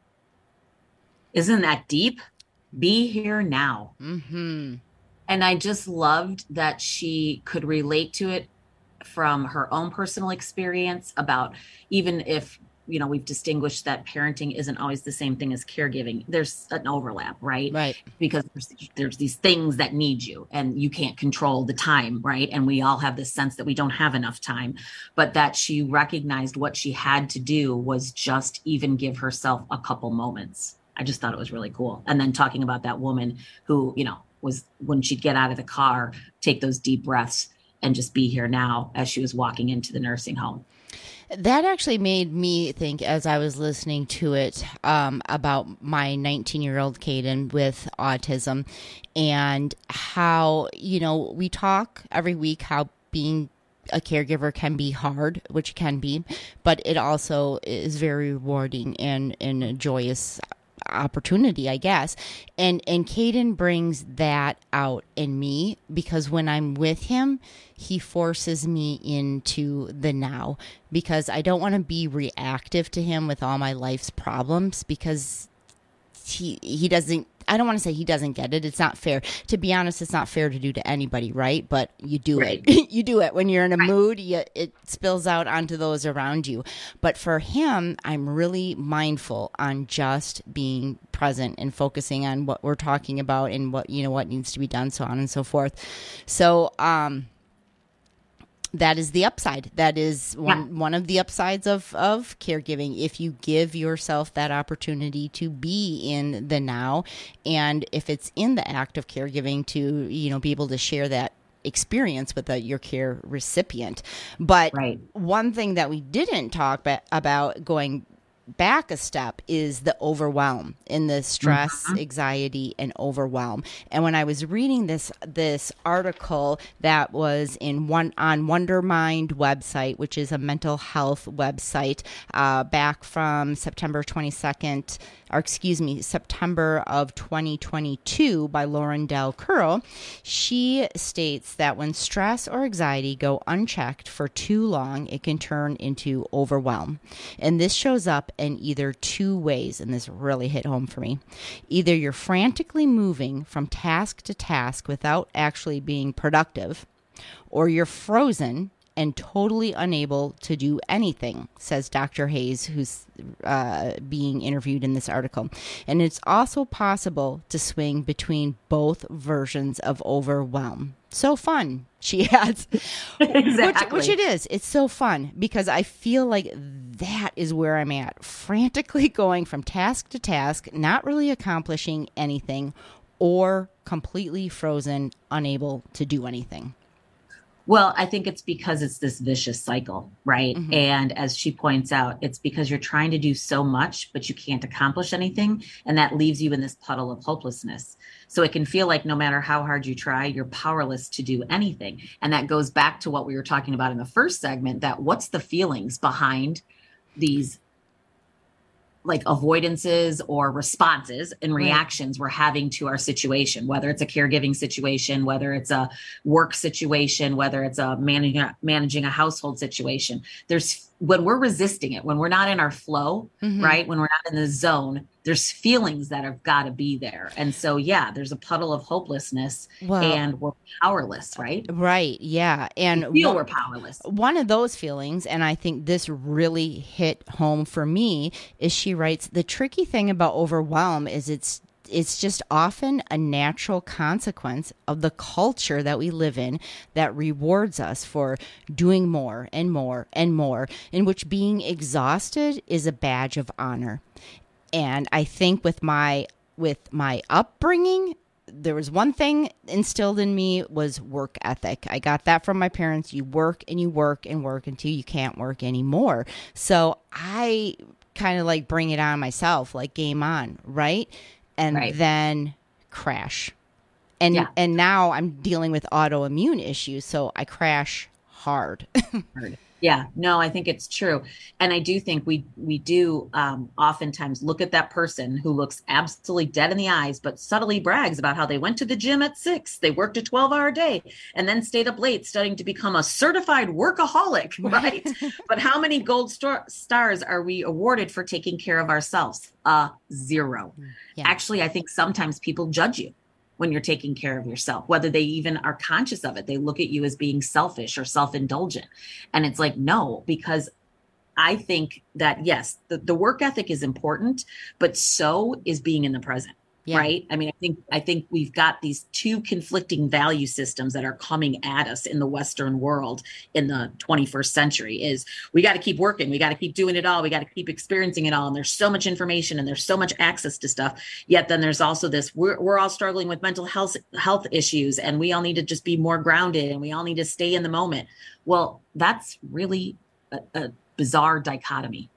Isn't that deep? Be here now. Mm-hmm. And I just loved that she could relate to it from her own personal experience about, even if, you know, we've distinguished that parenting isn't always the same thing as caregiving. There's an overlap, right? Right. Because there's, there's these things that need you and you can't control the time, right? And we all have this sense that we don't have enough time, but that she recognized what she had to do was just even give herself a couple moments. I just thought it was really cool. And then talking about that woman who, you know, was when she'd get out of the car, take those deep breaths and just be here now as she was walking into the nursing home. That actually made me think, as I was listening to it, um, about my nineteen-year-old Caden with autism and how, you know, we talk every week how being a caregiver can be hard, which can be, but it also is very rewarding and, and a joyous opportunity, I guess. And and Caden brings that out in me because when I'm with him, he forces me into the now because I don't want to be reactive to him with all my life's problems because he he doesn't I don't want to say he doesn't get it. It's not fair. To be honest, it's not fair to do to anybody, right? But you do right. it. You do it. When you're in a right. mood, you, it spills out onto those around you. But for him, I'm really mindful on just being present and focusing on what we're talking about and what, you know, what needs to be done, so on and so forth. So, um, that is the upside. That is one, yeah. one of the upsides of, of caregiving. If you give yourself that opportunity to be in the now, and if it's in the act of caregiving to, you know, be able to share that experience with the, your care recipient. But right. one thing that we didn't talk ba- about going back a step is the overwhelm and the stress, mm-hmm. anxiety, and overwhelm. And when I was reading this this article that was in one on Wondermind website, which is a mental health website, uh, back from September twenty-second, or excuse me, September of twenty twenty-two by Lauren Del Curl, she states that when stress or anxiety go unchecked for too long, it can turn into overwhelm. And this shows up in either two ways, and this really hit home for me. Either you're frantically moving from task to task without actually being productive, or you're frozen and totally unable to do anything, says Doctor Hayes, who's uh, being interviewed in this article. And it's also possible to swing between both versions of overwhelm. So fun, she adds. Exactly. Which, which it is. It's so fun because I feel like that is where I'm at. Frantically going from task to task, not really accomplishing anything, or completely frozen, unable to do anything. Well, I think it's because it's this vicious cycle, right? Mm-hmm. And as she points out, it's because you're trying to do so much, but you can't accomplish anything. And that leaves you in this puddle of hopelessness. So it can feel like no matter how hard you try, you're powerless to do anything. And that goes back to what we were talking about in the first segment, that what's the feelings behind these like avoidances or responses and reactions right. we're having to our situation, whether it's a caregiving situation, whether it's a work situation, whether it's a managing, managing a household situation. There's when we're resisting it, when we're not in our flow, mm-hmm. right? When we're not in the zone, there's feelings that have got to be there. And so, yeah, there's a puddle of hopelessness well, and we're powerless, right? Right. Yeah. And we feel one, we're powerless. One of those feelings, and I think this really hit home for me, is she writes, the tricky thing about overwhelm is it's it's just often a natural consequence of the culture that we live in that rewards us for doing more and more and more, in which being exhausted is a badge of honor. And I think with my with my upbringing, there was one thing instilled in me was work ethic. I got that from my parents. You work and you work and work until you can't work anymore. So I kind of like bring it on myself, like game on, right? And right. then crash. And yeah. and now I'm dealing with autoimmune issues, so I crash hard. Yeah, no, I think it's true. And I do think we we do um, oftentimes look at that person who looks absolutely dead in the eyes, but subtly brags about how they went to the gym at six, they worked a twelve hour day, and then stayed up late studying to become a certified workaholic, right? But how many gold star- stars are we awarded for taking care of ourselves? Uh, zero. Yeah. Actually, I think sometimes people judge you when you're taking care of yourself, whether they even are conscious of it. They look at you as being selfish or self-indulgent. And it's like, no, because I think that, yes, the, the work ethic is important, but so is being in the present. Yeah. Right. I mean, I think I think we've got these two conflicting value systems that are coming at us in the Western world in the twenty-first century. Is we got to keep working. We got to keep doing it all. We got to keep experiencing it all. And there's so much information and there's so much access to stuff. Yet then there's also this we're, we're all struggling with mental health health issues, and we all need to just be more grounded, and we all need to stay in the moment. Well, that's really a, a bizarre dichotomy.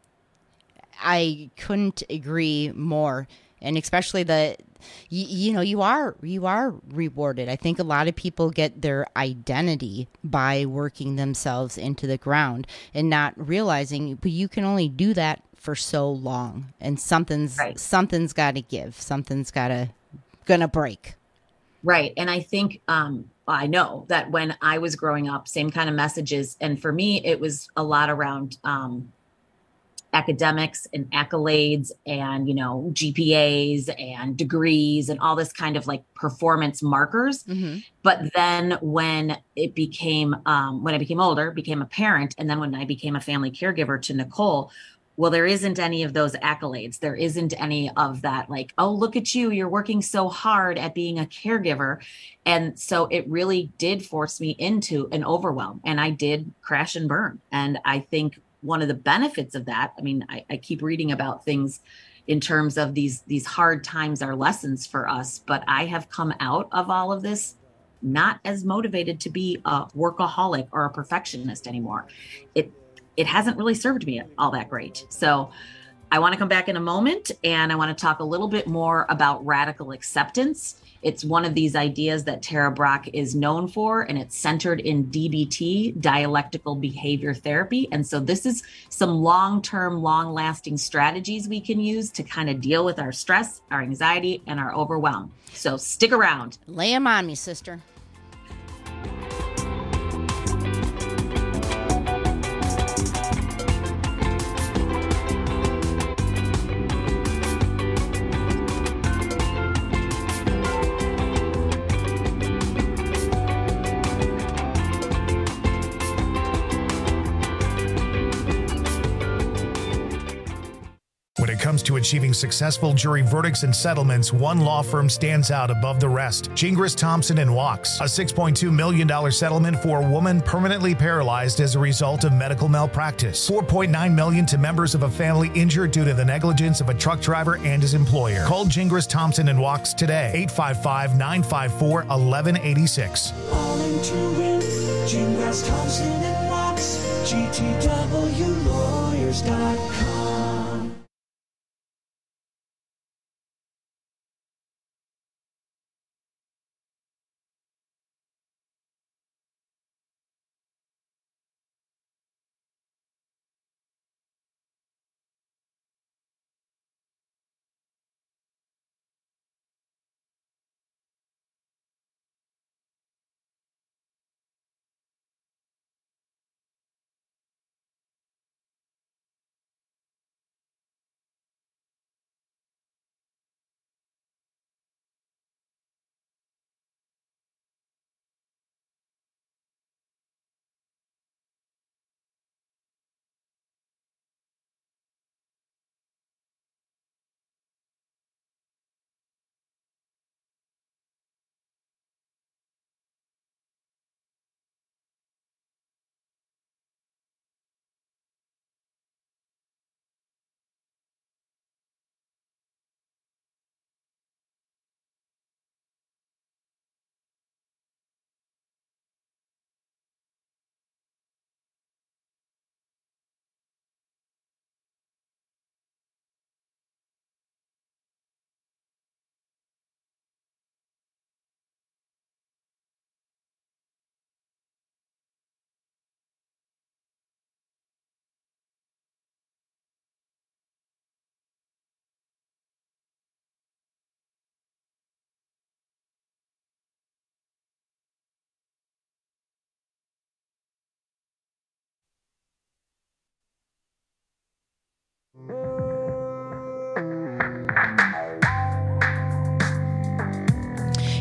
I couldn't agree more. And especially the, you, you know, you are you are rewarded. I think a lot of people get their identity by working themselves into the ground and not realizing, but you can only do that for so long. And something's right. something's got to give. Something's got to gonna break. Right. And I think um, I know that when I was growing up, same kind of messages. And for me, it was a lot around um academics and accolades and, you know, G P As and degrees and all this kind of like performance markers. Mm-hmm. But then when it became, um, when I became older, became a parent, and then when I became a family caregiver to Nicole, well, there isn't any of those accolades. There isn't any of that, like, oh, look at you, you're working so hard at being a caregiver. And so it really did force me into an overwhelm, and I did crash and burn. And I think one of the benefits of that, I mean, I, I keep reading about things in terms of these these hard times are lessons for us, but I have come out of all of this not as motivated to be a workaholic or a perfectionist anymore. It it hasn't really served me all that great. So I want to come back in a moment, and I want to talk a little bit more about radical acceptance. It's one of these ideas that Tara Brach is known for, and it's centered in D B T, dialectical behavior therapy. And so this is some long-term, long-lasting strategies we can use to kind of deal with our stress, our anxiety, and our overwhelm. So stick around. Lay 'em on me, sister. Comes to achieving successful jury verdicts and settlements, one law firm stands out above the rest. Gingras, Thompson and Wachs, a six point two million dollars settlement for a woman permanently paralyzed as a result of medical malpractice. four point nine million dollars to members of a family injured due to the negligence of a truck driver and his employer. Call Gingras, Thompson and Wachs today, eight five five, nine five four, one one eight six. All into it, Gingras, Thompson and Wachs, G T W lawyers dot com.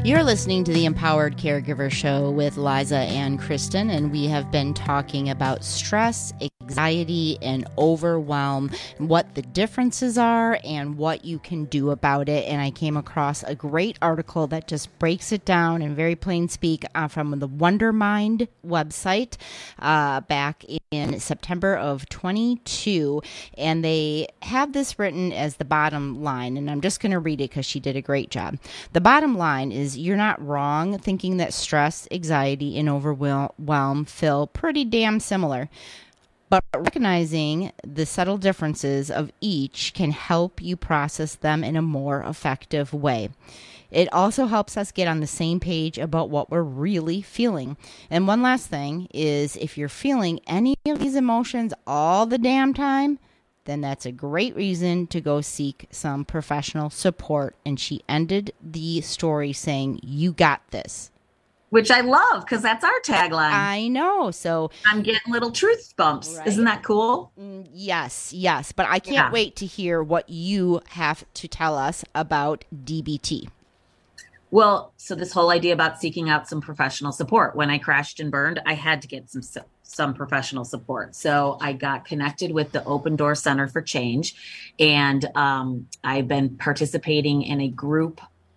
You're listening to the Empowered Caregiver Show with Liza and Kristen, and we have been talking about stress, anxiety, and overwhelm, what the differences are, and what you can do about it. And I came across a great article that just breaks it down in very plain speak uh, from the Wondermind website uh, back in September of twenty-two, and they have this written as the bottom line, and I'm just going to read it because she did a great job. The bottom line is you're not wrong thinking that stress, anxiety, and overwhelm feel pretty damn similar. But recognizing the subtle differences of each can help you process them in a more effective way. It also helps us get on the same page about what we're really feeling. And one last thing is, if you're feeling any of these emotions all the damn time, then that's a great reason to go seek some professional support. And she ended the story saying, "You got this." Which I love, because that's our tagline. I know. So I'm getting little truth bumps. Right. Isn't that cool? Yes, yes. But I can't yeah. wait to hear what you have to tell us about D B T. Well, so this whole idea about seeking out some professional support. When I crashed and burned, I had to get some some professional support. So I got connected with the Open Door Center for Change, and um, I've been participating in a group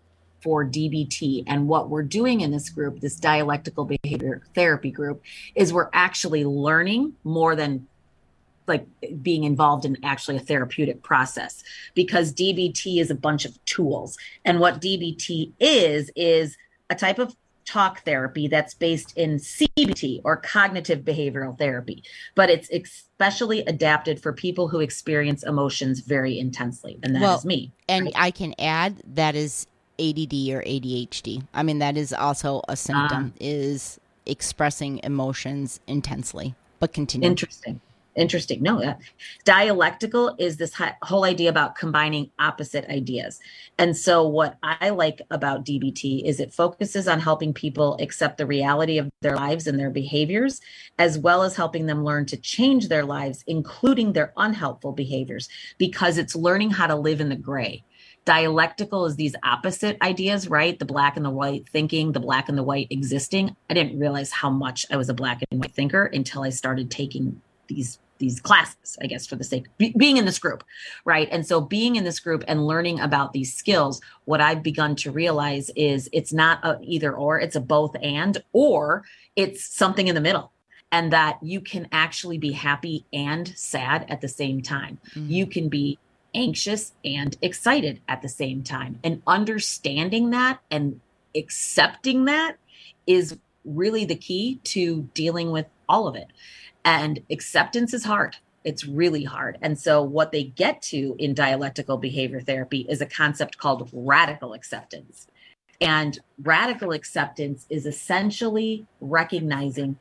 for D B T. And what we're doing in this group, this dialectical behavior therapy group, is we're actually learning more than like being involved in actually a therapeutic process, because D B T is a bunch of tools. And what D B T is, is a type of talk therapy that's based in C B T, or cognitive behavioral therapy, but it's especially adapted for people who experience emotions very intensely. And that well, is me. And right? I can add that is A D D or A D H D. I mean, that is also a symptom, uh, is expressing emotions intensely. But continue. Interesting. Interesting. No, that dialectical is this whole idea about combining opposite ideas. And so what I like about D B T is it focuses on helping people accept the reality of their lives and their behaviors, as well as helping them learn to change their lives, including their unhelpful behaviors, because it's learning how to live in the gray. Dialectical is these opposite ideas, right? The black and the white thinking, the black and the white existing. I didn't realize how much I was a black and white thinker until I started taking these these classes, I guess, for the sake of be, being in this group, right? And so being in this group and learning about these skills, what I've begun to realize is it's not a either or, it's a both and, or it's something in the middle. And that you can actually be happy and sad at the same time. Mm-hmm. You can be anxious and excited at the same time. And understanding that and accepting that is really the key to dealing with all of it. And acceptance is hard. It's really hard. And so what they get to in dialectical behavior therapy is a concept called radical acceptance. And radical acceptance is essentially recognizing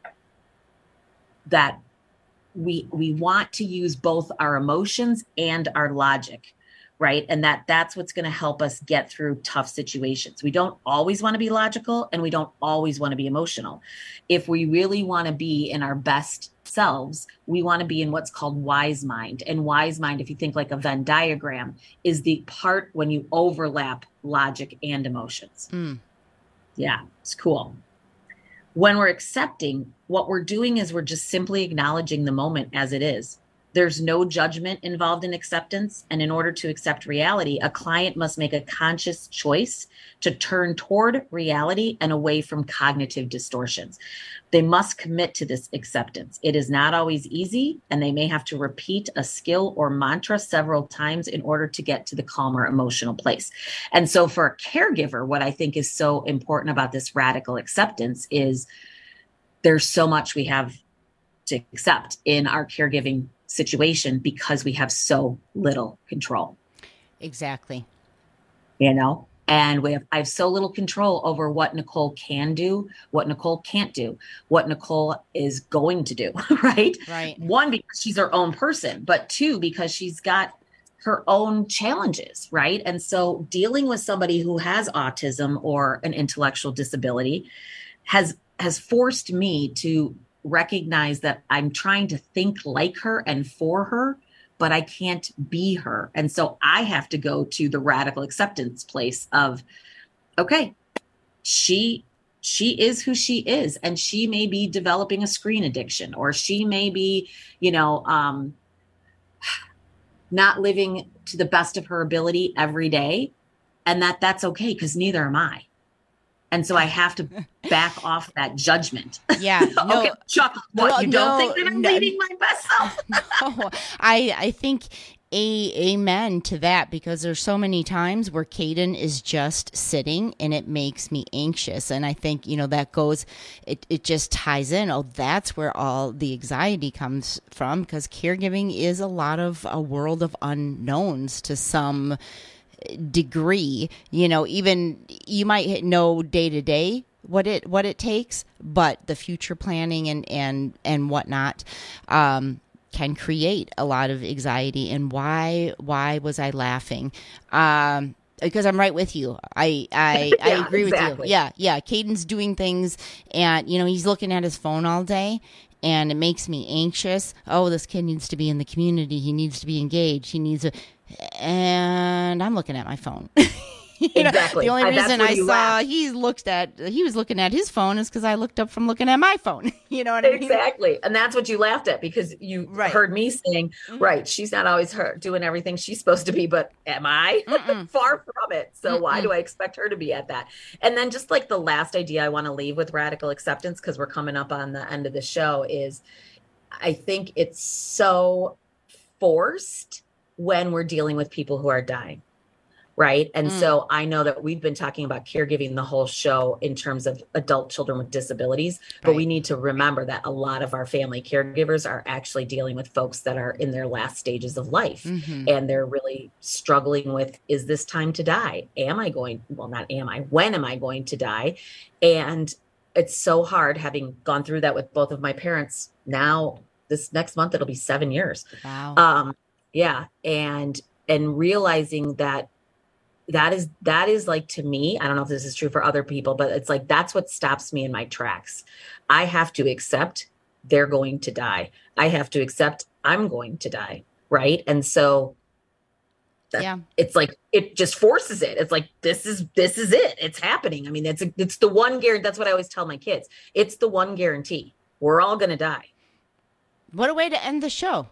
that we we want to use both our emotions and our logic, right? And that that's what's going to help us get through tough situations. We don't always want to be logical, and we don't always want to be emotional. If we really want to be in our best selves, we want to be in what's called wise mind. And wise mind, if you think like a Venn diagram, is the part when you overlap logic and emotions. Mm. Yeah, it's cool. When we're accepting, what we're doing is we're just simply acknowledging the moment as it is. There's no judgment involved in acceptance. And in order to accept reality, a client must make a conscious choice to turn toward reality and away from cognitive distortions. They must commit to this acceptance. It is not always easy, and they may have to repeat a skill or mantra several times in order to get to the calmer emotional place. And so for a caregiver, what I think is so important about this radical acceptance is there's so much we have to accept in our caregiving situation because we have so little control. Exactly. You know, and we have, I have so little control over what Nicole can do, what Nicole can't do, what Nicole is going to do, right? Right. One, because she's her own person, but two, because she's got her own challenges, right? And so dealing with somebody who has autism or an intellectual disability has has forced me to recognize that I'm trying to think like her and for her, but I can't be her. And so I have to go to the radical acceptance place of, okay, she she is who she is, and she may be developing a screen addiction, or she may be, you know, um, not living to the best of her ability every day, and that that's okay, because neither am I. And so I have to back off that judgment. Yeah. No, okay, Chuck, what, well, you don't no, think that I'm no, leading my best self? no, I, I think a amen to that, because there's so many times where Caden is just sitting and it makes me anxious. And I think, you know, that goes, it, it just ties in. Oh, that's where all the anxiety comes from, because caregiving is a lot of a world of unknowns to some degree. You know, even you might know day to day what it what it takes, but the future planning and and and whatnot um can create a lot of anxiety. And why why was I laughing? Um because I'm right with you. I I, Yeah, I agree exactly. with you. Yeah, yeah. Caden's doing things, and you know, he's looking at his phone all day, and it makes me anxious. Oh, this kid needs to be in the community. He needs to be engaged. He needs to, and I'm looking at my phone. You know, Exactly. the only Uh, that's reason when I you saw laugh. he looked at he was looking at his phone is because I looked up from looking at my phone. You know what I mean? Exactly. And that's what you laughed at, because you heard me saying, right, she's not always her doing everything she's supposed to be, but am I? Far from it. So why do I expect her to be at that? And then just like the last idea I want to leave with radical acceptance, because we're coming up on the end of the show, is I think it's so forced when we're dealing with people who are dying. Right. And Mm. so I know that we've been talking about caregiving the whole show in terms of adult children with disabilities, but we need to remember that a lot of our family caregivers are actually dealing with folks that are in their last stages of life. Mhm. And they're really struggling with, is this time to die? Am I going, well, not am I, when am I going to die? And it's so hard, having gone through that with both of my parents. Now, this next month, it'll be seven years. Wow. Um, yeah. And, and realizing that that is that is like, to me, I don't know if this is true for other people, but it's like that's what stops me in my tracks. I have to accept they're going to die. I have to accept I'm going to die, right? And so that, Yeah. it's like it just forces it. It's like this is this is it. It's happening. I mean, it's a, it's the one guarantee. That's what I always tell my kids. It's the one guarantee. We're all going to die. What a way to end the show.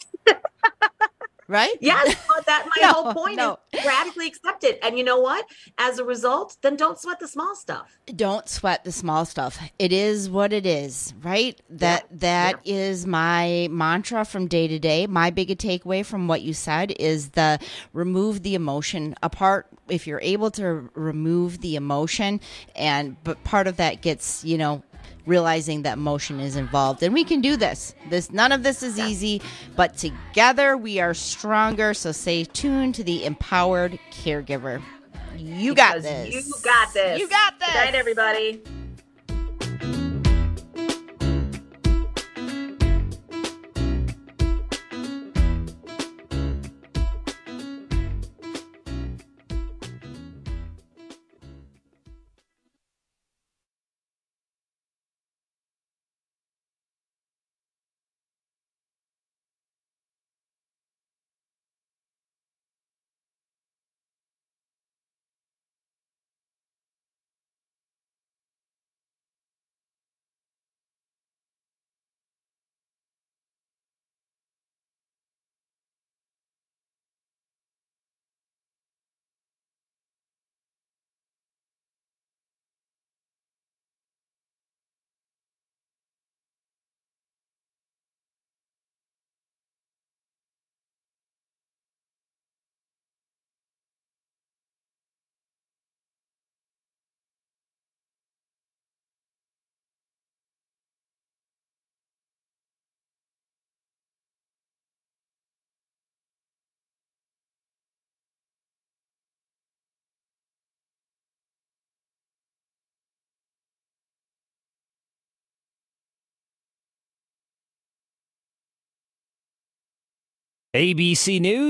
Right? Yes, but that my No, whole point no. is radically accept it. And you know what? As a result, then don't sweat the small stuff. Don't sweat the small stuff. It is what it is, right? That that is my mantra from day to day. My big takeaway from what you said is the remove the emotion apart. If you're able to remove the emotion, and but part of that gets, you know, realizing that emotion is involved, and we can do this. This none of this is easy, but together we are stronger. So stay tuned to the Empowered Caregiver. You got Because this. You got this. You got this. Good night, everybody. A B C News.